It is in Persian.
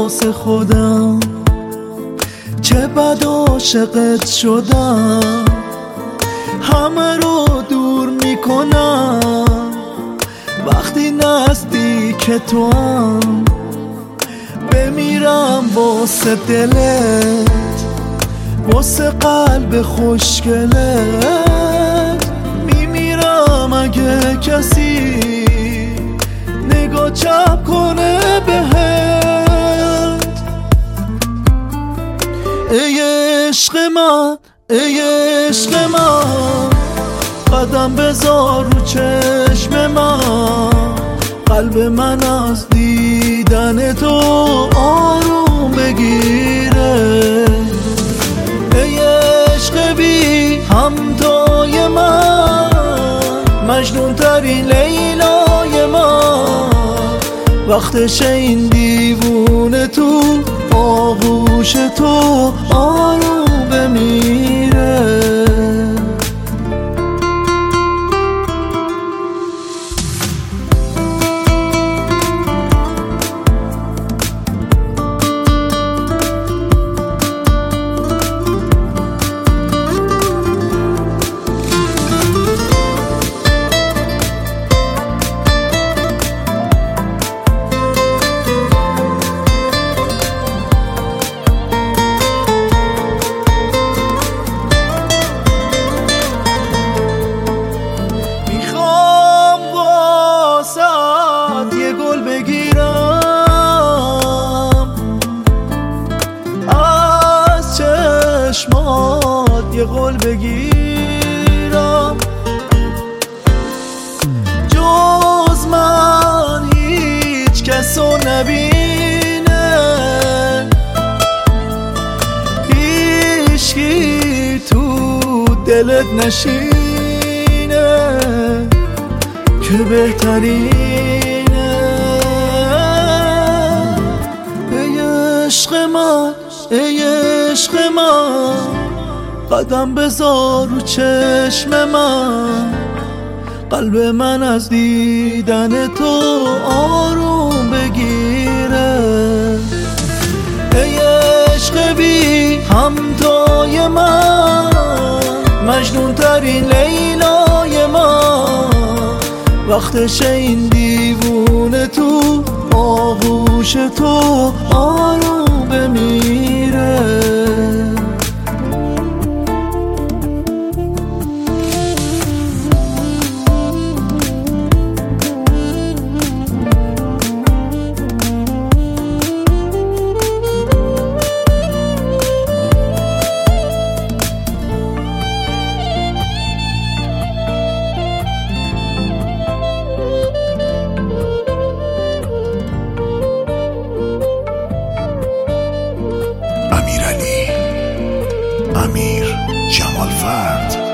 واسه خودم، چه بد عاشقت شدم. همه رو دور میکنم وقتی نزدیک تو هم، بمیرم واسه دلت، واسه قلب خوشگلت. میمیرم اگه کسی نگاه چپ کنه بهت. ای عشق من، ای عشق من، قدم بذار رو چشم من. قلب من از دیدن تو آروم بگیره. ای عشق بی همتای من، مجنون ترین لیلای من. وقتش این دیوونه تو آغوش تو آروم بمیره. یه قول بگیرم، جز من هیچ کسو نبینه، هیچکی تو دلت نشینه که بهترینه. ای عشق من، ای عشق من، قدم بذار رو چشم من. قلب من از دیدن تو آروم بگیره. ای عشق بی همتای من، مجنون ترین لیلای من. وقتش این دیوونه تو آغوش تو آروم بمیره. امیر جمال فرد.